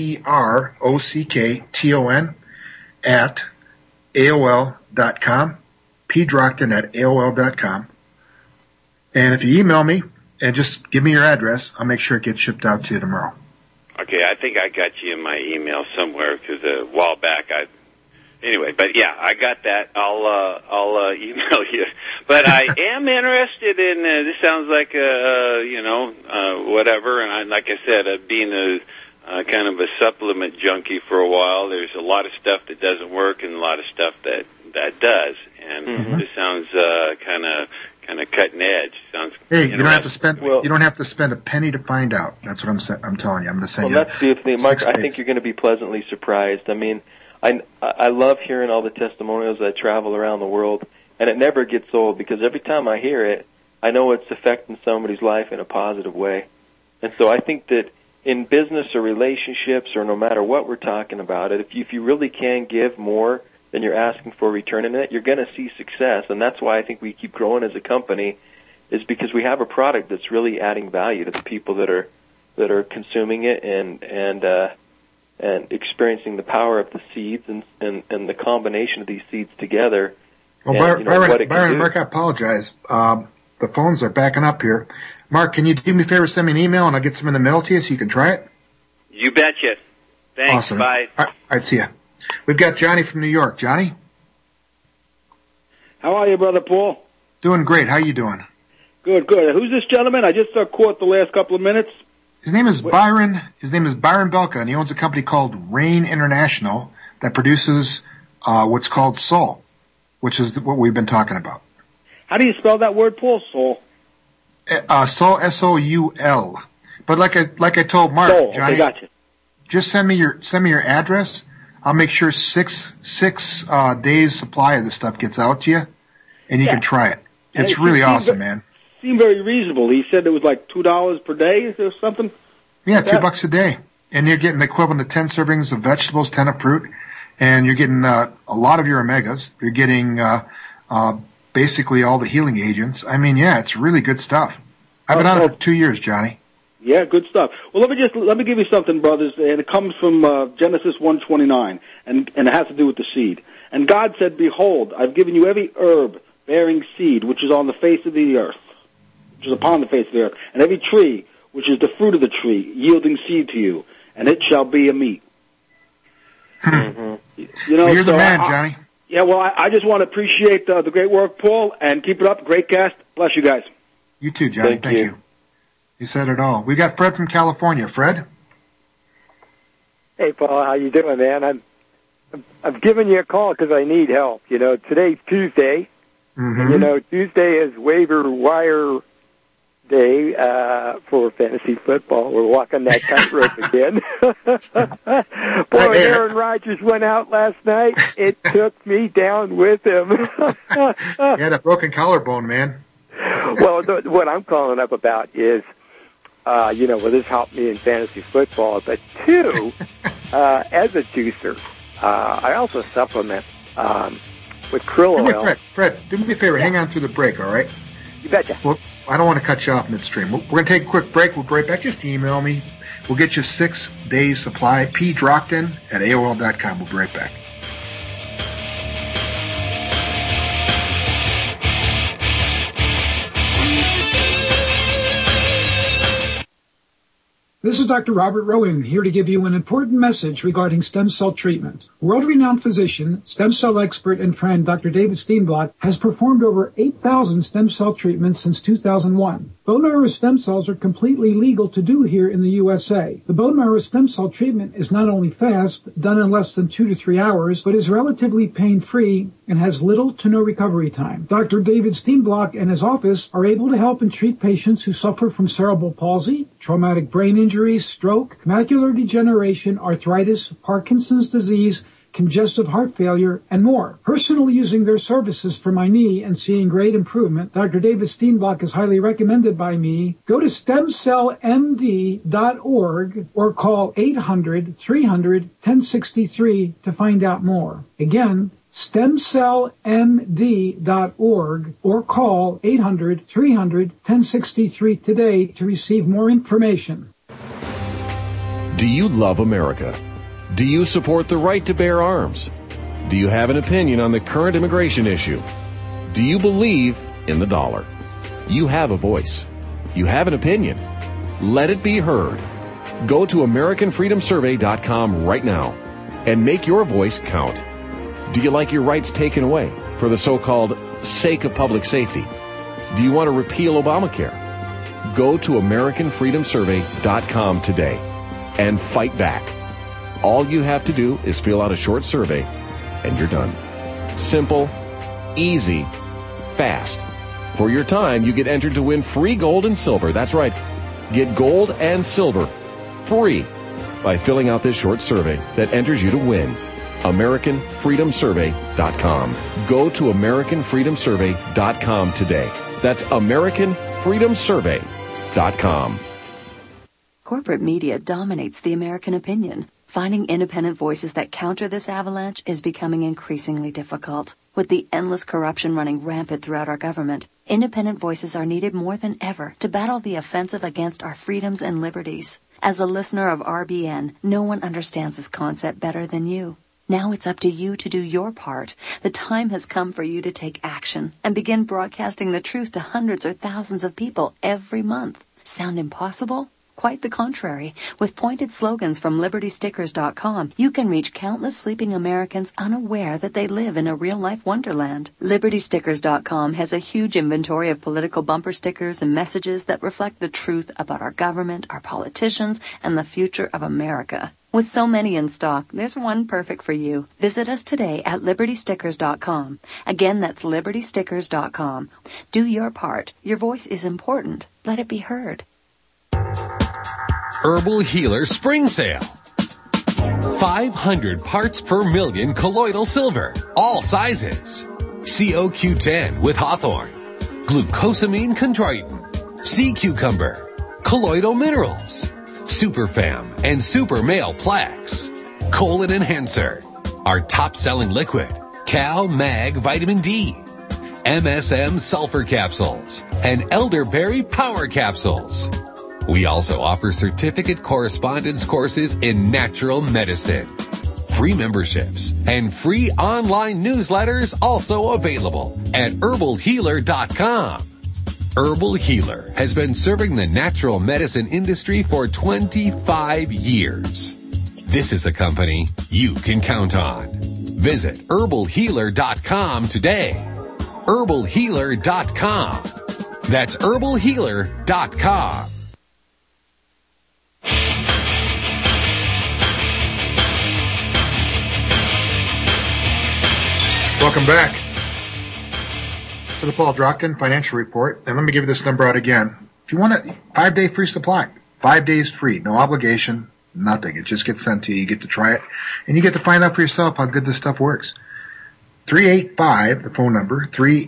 Pdrockton, at AOL.com. Pdrockton at AOL.com. And if you email me and just give me your address, I'll make sure it gets shipped out to you tomorrow. Okay, I think I got you in my email somewhere because a while back Anyway, but yeah, I got that. I'll email you. But I am interested in. This sounds like whatever. And like I said, being a kind of a supplement junkie for a while, there's a lot of stuff that doesn't work and a lot of stuff that does. And this sounds kind of cutting edge. Sounds. Hey, you don't have to spend. You don't have to spend a penny to find out. That's what I'm telling you. I'm going to send you. Well, that's the thing, Mark. I days. think you're going to be pleasantly surprised. I mean, I love hearing all the testimonials that travel around the world, and it never gets old because every time I hear it, I know it's affecting somebody's life in a positive way. And so I think that in business or relationships or no matter what we're talking about, if you really can give more than you're asking for return in it, you're going to see success. And that's why I think we keep growing as a company, is because we have a product that's really adding value to the people that are consuming it and experiencing the power of the seeds and the combination of these seeds together. Well, Byron, Mark, I apologize. The phones are backing up here. Mark, can you do me a favor, send me an email, and I'll get some in the mail to you so you can try it? You betcha. Thanks. Awesome. Bye. All right, see ya. We've got Johnny from New York. Johnny? How are you, Brother Paul? Doing great. How you doing? Good, good. Who's this gentleman? I just caught the last couple of minutes. His name is Byron Belka, and he owns a company called Rain International that produces what's called Sol, which is what we've been talking about. How do you spell that word, Paul? Sol? Sol, S-O-U-L. But like I told Mark, Sol, Johnny, okay, gotcha. Just send me your address. I'll make sure six days supply of this stuff gets out to you, and you can try it. It's really awesome, man. Seemed very reasonable. He said it was like $2 per day or something. Yeah, $2 a day, and you're getting the equivalent of 10 servings of vegetables, 10 of fruit, and you're getting a lot of your omegas. You're getting basically all the healing agents. I mean, yeah, it's really good stuff. I've been on it for 2 years, Johnny. Yeah, good stuff. Well, let me give you something, brothers, and it comes from Genesis 1:29, and it has to do with the seed. And God said, "Behold, I've given you every herb bearing seed, which is on the face of the earth, which is upon the face of the earth, and every tree, which is the fruit of the tree, yielding seed to you, and it shall be a meat." You know, well, you're the man, Johnny. Yeah, well, I just want to appreciate the great work, Paul, and keep it up. Great cast. Bless you guys. You too, Johnny. Thank you. You said it all. We got Fred from California. Fred? Hey, Paul. How you doing, man? I've given you a call because I need help. You know, today's Tuesday. And, you know, Tuesday is waiver wire day for fantasy football. We're walking that tightrope again. Boy, Aaron Rodgers went out last night. It took me down with him. He had a broken collarbone, man. Well, what I'm calling up about is, you know, well, this helped me in fantasy football. But two, as a juicer, I also supplement with krill oil. Fred, do me a favor. Hang on through the break, all right? You betcha. Well, I don't want to cut you off midstream. We're going to take a quick break. We'll be right back. Just email me. We'll get you 6 days supply. Pdrockton at AOL.com. We'll be right back. This is Dr. Robert Rowan, here to give you an important message regarding stem cell treatment. World-renowned physician, stem cell expert, and friend Dr. David Steenblock has performed over 8,000 stem cell treatments since 2001. Bone marrow stem cells are completely legal to do here in the USA. The bone marrow stem cell treatment is not only fast, done in less than 2 to 3 hours, but is relatively pain-free and has little to no recovery time. Dr. David Steenblock and his office are able to help and treat patients who suffer from cerebral palsy, traumatic brain injury, stroke, macular degeneration, arthritis, Parkinson's disease, congestive heart failure, and more. Personally using their services for my knee and seeing great improvement, Dr. David Steenblock is highly recommended by me. Go to stemcellmd.org or call 800-300-1063 to find out more. Again, stemcellmd.org or call 800-300-1063 today to receive more information. Do you love America? Do you support the right to bear arms? Do you have an opinion on the current immigration issue? Do you believe in the dollar? You have a voice. You have an opinion. Let it be heard. Go to AmericanFreedomSurvey.com right now and make your voice count. Do you like your rights taken away for the so-called sake of public safety? Do you want to repeal Obamacare? Go to AmericanFreedomSurvey.com today and fight back. All you have to do is fill out a short survey and you're done. Simple, easy, fast. For your time, you get entered to win free gold and silver. That's right. Get gold and silver free by filling out this short survey that enters you to win. AmericanFreedomSurvey.com. Go to AmericanFreedomSurvey.com today. That's AmericanFreedomSurvey.com. Corporate media dominates the American opinion. Finding independent voices that counter this avalanche is becoming increasingly difficult. With the endless corruption running rampant throughout our government, independent voices are needed more than ever to battle the offensive against our freedoms and liberties. As a listener of RBN, no one understands this concept better than you. Now it's up to you to do your part. The time has come for you to take action and begin broadcasting the truth to hundreds or thousands of people every month. Sound impossible? Quite the contrary. With pointed slogans from LibertyStickers.com, you can reach countless sleeping Americans unaware that they live in a real-life wonderland. LibertyStickers.com has a huge inventory of political bumper stickers and messages that reflect the truth about our government, our politicians, and the future of America. With so many in stock, there's one perfect for you. Visit us today at LibertyStickers.com. Again, that's LibertyStickers.com. Do your part. Your voice is important. Let it be heard. Herbal Healer Spring Sale. 500 parts per million colloidal silver, all sizes. COQ10 with Hawthorne, glucosamine chondroitin, sea cucumber, colloidal minerals, Superfam and Super Male Plex, colon enhancer, our top-selling liquid, Cal Mag Vitamin D, MSM sulfur capsules, and elderberry power capsules. We also offer certificate correspondence courses in natural medicine. Free memberships and free online newsletters also available at herbalhealer.com. Herbal Healer has been serving the natural medicine industry for 25 years. This is a company you can count on. Visit herbalhealer.com today. herbalhealer.com. That's herbalhealer.com. Welcome back to the Paul Drockton Financial Report. And let me give you this number out again. If you want a 5-day free supply, 5 days free, no obligation, nothing. It just gets sent to you. You get to try it, and you get to find out for yourself how good this stuff works. 385, the phone number,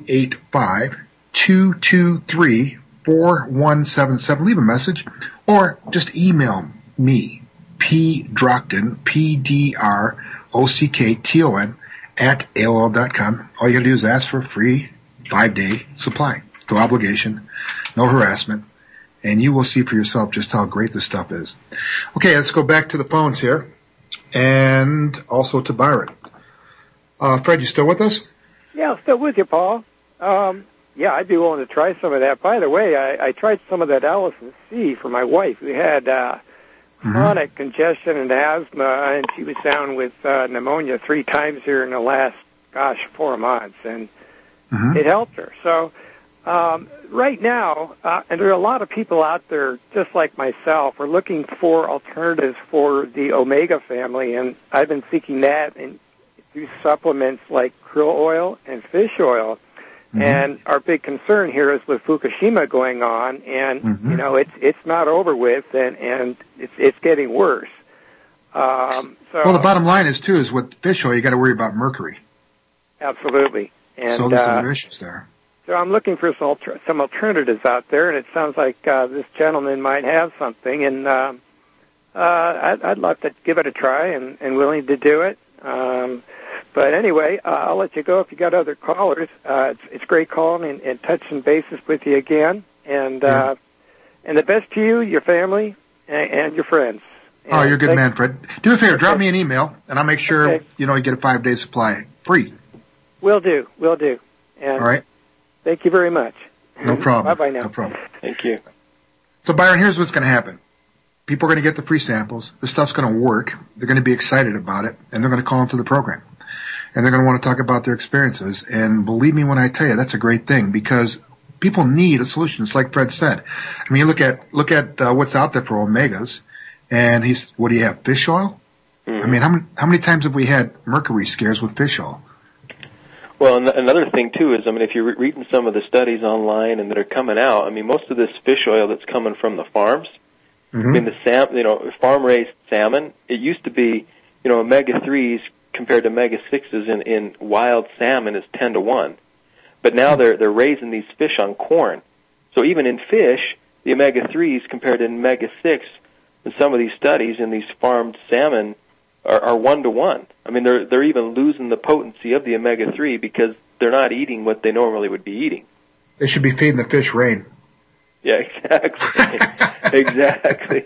385-223-4177. Leave a message, or just email me, P. Drockton, PDROCKTON, at AOL.com. All you gotta do is ask for a free 5-day supply. No obligation, no harassment, and you will see for yourself just how great this stuff is. Okay, let's go back to the phones here, and also to Byron. Fred, you still with us? Yeah, I'm still with you, Paul. Yeah, I'd be willing to try some of that. By the way, I tried some of that Allison C for my wife, who had chronic congestion and asthma, and she was down with pneumonia 3 times here in the last, 4 months, and it helped her. So right now, and there are a lot of people out there, just like myself, are looking for alternatives for the omega family, and I've been seeking that and through supplements like krill oil and fish oil. And our big concern here is with Fukushima going on, and you know it's not over with, and it's getting worse. Well, the bottom line is too is with fish oil, you got to worry about mercury. Absolutely, and so there's other issues there. So I'm looking for some alternatives out there, and it sounds like this gentleman might have something, and I'd love to give it a try and willing to do it. But anyway, I'll let you go if you got other callers. It's great calling and touching bases with you again. And the best to you, your family, and your friends. And you're a good man, Fred. Do me a favor, drop me an email, and I'll make sure, you get a 5-day supply free. Will do. And all right. Thank you very much. No problem. Bye-bye now. No problem. Thank you. So, Byron, here's what's going to happen. People are going to get the free samples. The stuff's going to work. They're going to be excited about it, and they're going to call into the program. And they're going to want to talk about their experiences. And believe me when I tell you, that's a great thing, because people need a solution. It's like Fred said. I mean, you look at what's out there for omegas, and what do you have, fish oil? Mm-hmm. I mean, how many times have we had mercury scares with fish oil? Well, another thing, too, is, I mean, if you're reading some of the studies online and that are coming out, I mean, most of this fish oil that's coming from the farms, I mean, farm-raised salmon, it used to be, omega-3s compared to omega-6s in wild salmon is 10-1. But now they're raising these fish on corn. So even in fish, the omega-3s compared to omega-6 in some of these studies in these farmed salmon are 1-1. I mean, they're even losing the potency of the omega-3 because they're not eating what they normally would be eating. They should be feeding the fish rain. Yeah, exactly. Exactly.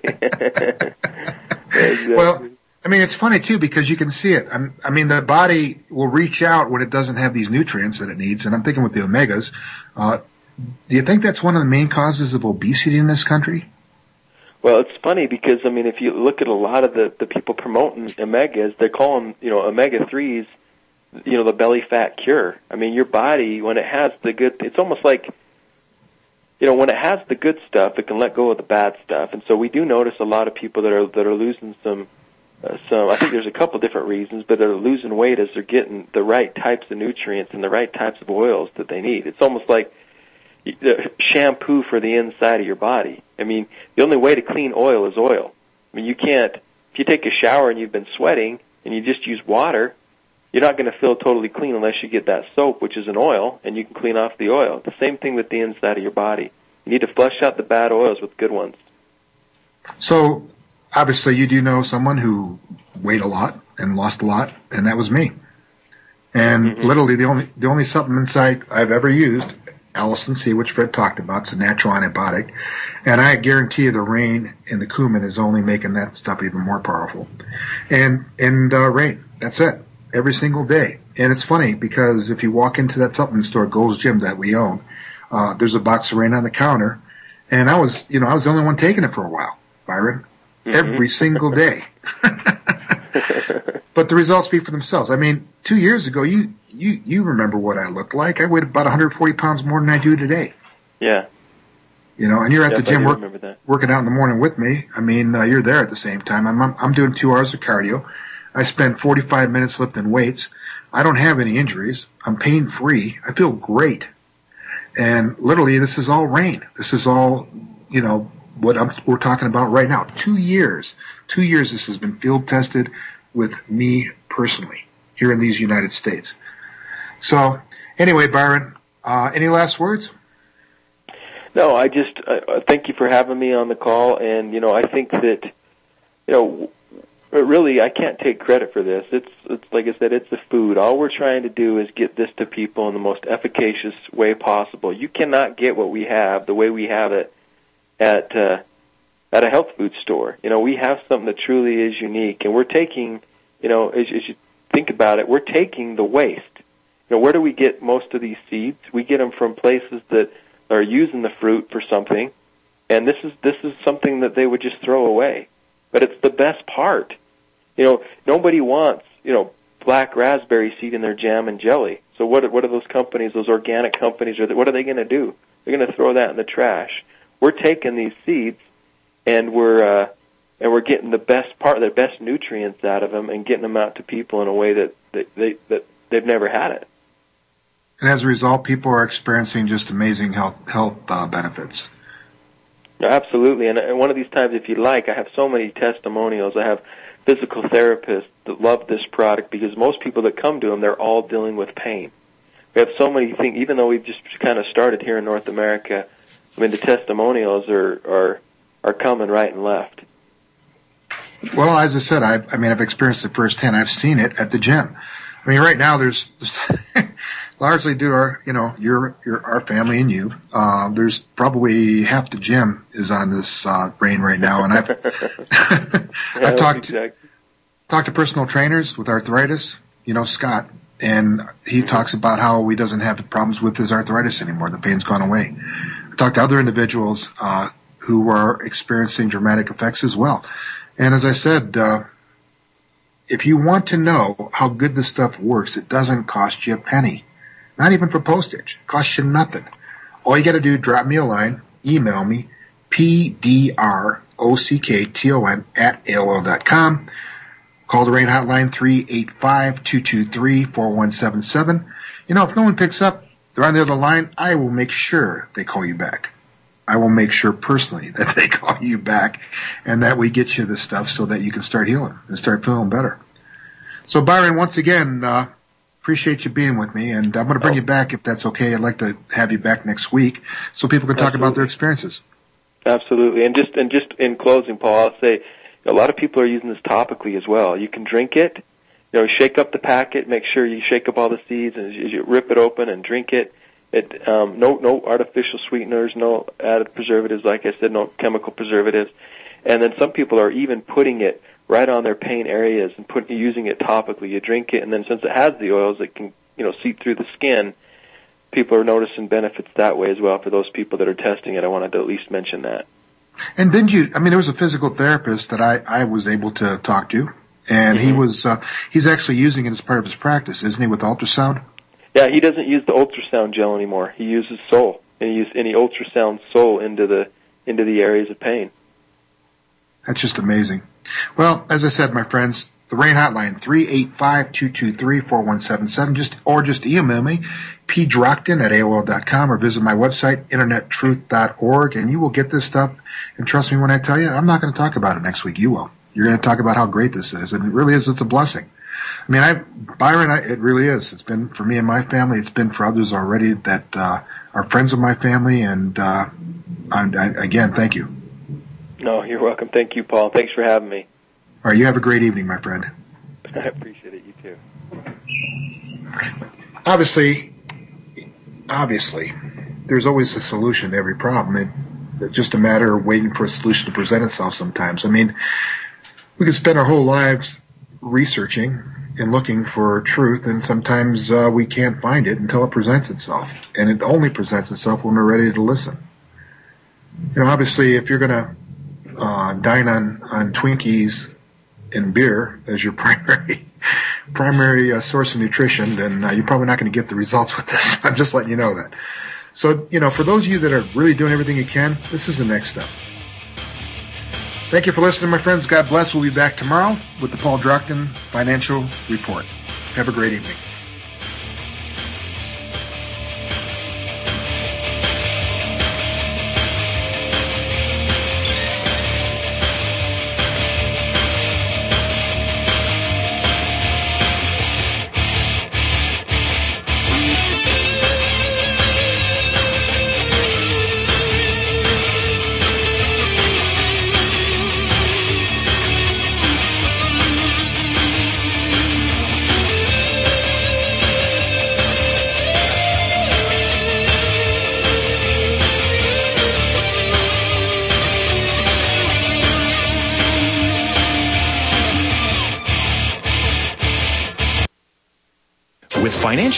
Well, I mean, it's funny, too, because you can see it. I mean, the body will reach out when it doesn't have these nutrients that it needs, and I'm thinking with the omegas. Do you think that's one of the main causes of obesity in this country? Well, it's funny because, I mean, if you look at a lot of the people promoting omegas, they call them, omega-3s, the belly fat cure. I mean, your body, when it has the good, it's almost like, when it has the good stuff, it can let go of the bad stuff. And so we do notice a lot of people that are losing some, I think there's a couple different reasons, but they're losing weight as they're getting the right types of nutrients and the right types of oils that they need. It's almost like shampoo for the inside of your body. I mean, the only way to clean oil is oil. I mean, you can't, if you take a shower and you've been sweating and you just use water, you're not going to feel totally clean unless you get that soap, which is an oil, and you can clean off the oil. The same thing with the inside of your body. You need to flush out the bad oils with good ones. So, obviously, you do know someone who weighed a lot and lost a lot, and that was me. And literally, the only supplements I've ever used, Allison C, which Fred talked about, it's a natural antibiotic, and I guarantee you the rain and the cumin is only making that stuff even more powerful. And rain, that's it, every single day. And it's funny because if you walk into that supplement store, Gold's Gym, that we own, there's a box of rain on the counter, and I was the only one taking it for a while, Byron, every single day. But the results speak for themselves. I mean, 2 years ago, you remember what I looked like. I weighed about 140 pounds more than I do today. Yeah. And you're at the gym working out in the morning with me. I mean, you're there at the same time. I'm doing 2 hours of cardio. I spend 45 minutes lifting weights. I don't have any injuries. I'm pain-free. I feel great. And literally, this is all rain. This is all, what we're talking about right now. 2 years. 2 years this has been field tested with me personally here in these United States. So, anyway, Byron, any last words? No, I just thank you for having me on the call, and I think that really I can't take credit for this. It's like I said, it's the food. All we're trying to do is get this to people in the most efficacious way possible. You cannot get what we have the way we have it at a health food store. We have something that truly is unique, and we're taking, as you think about it, we're taking the waste. Where do we get most of these seeds? We get them from places that are using the fruit for something, and this is something that they would just throw away. But it's the best part. Nobody wants, black raspberry seed in their jam and jelly. So what are those companies, those organic companies, what are they going to do? They're going to throw that in the trash. We're taking these seeds, and we're getting the best part, the best nutrients out of them, and getting them out to people in a way that they've never had it. And as a result, people are experiencing just amazing health benefits. Absolutely. And one of these times, if you like, I have so many testimonials. I have physical therapists that love this product because most people that come to them, they're all dealing with pain. We have so many things, even though we've just kind of started here in North America. I mean, the testimonials are coming right and left. Well, as I said, I've experienced it firsthand. I've seen it at the gym. I mean, right now there's largely due to our family and you. There's probably half the gym is on this brain right now, and I've talked to personal trainers with arthritis. Scott, and he talks about how he doesn't have the problems with his arthritis anymore. The pain's gone away. I talked to other individuals who are experiencing dramatic effects as well. And as I said, if you want to know how good this stuff works, it doesn't cost you a penny. Not even for postage. It costs you nothing. All you got to do, drop me a line, email me, pdrocktton@AOL.com. Call the Rain Hotline, 385-223-4177. If no one picks up, they're on the other line, I will make sure they call you back. I will make sure personally that they call you back and that we get you the stuff so that you can start healing and start feeling better. So, Byron, once again, appreciate you being with me, and I'm going to bring you back if that's okay. I'd like to have you back next week so people can talk about their experiences. Absolutely. And just in closing, Paul, I'll say a lot of people are using this topically as well. You can drink it, shake up the packet, make sure you shake up all the seeds, and you rip it open and drink it. No artificial sweeteners, no added preservatives, like I said, no chemical preservatives. And then some people are even putting it right on their pain areas and using it topically. You drink it, and then since it has the oils, it can seep through the skin. People are noticing benefits that way as well. For those people that are testing it, I wanted to at least mention that. And didn't you? I mean, there was a physical therapist that I was able to talk to, and he's actually using it as part of his practice, isn't he, with ultrasound? Yeah, he doesn't use the ultrasound gel anymore. He uses Sol, and he ultrasounds Sol into the areas of pain. That's just amazing. Well, as I said, my friends, the Rain Hotline, 385-223-4177, or just email me, pdrockton@AOL.com, or visit my website, internettruth.org, and you will get this stuff. And trust me when I tell you, I'm not going to talk about it next week. You will. You're going to talk about how great this is, and it really is. It's a blessing. I mean, Byron, it really is. It's been for me and my family. It's been for others already that are friends of my family, and again, thank you. No, you're welcome. Thank you, Paul. Thanks for having me. All right, you have a great evening, my friend. I appreciate it. You too. Obviously, there's always a solution to every problem. It's just a matter of waiting for a solution to present itself sometimes. I mean, we could spend our whole lives researching and looking for truth, and sometimes we can't find it until it presents itself. And it only presents itself when we're ready to listen. Obviously, if you're going to dine on Twinkies and beer as your primary source of nutrition, then you're probably not going to get the results with this. I'm just letting you know that. So, for those of you that are really doing everything you can, this is the next step. Thank you for listening, my friends. God bless. We'll be back tomorrow with the Paul Drockton Financial Report. Have a great evening. With financial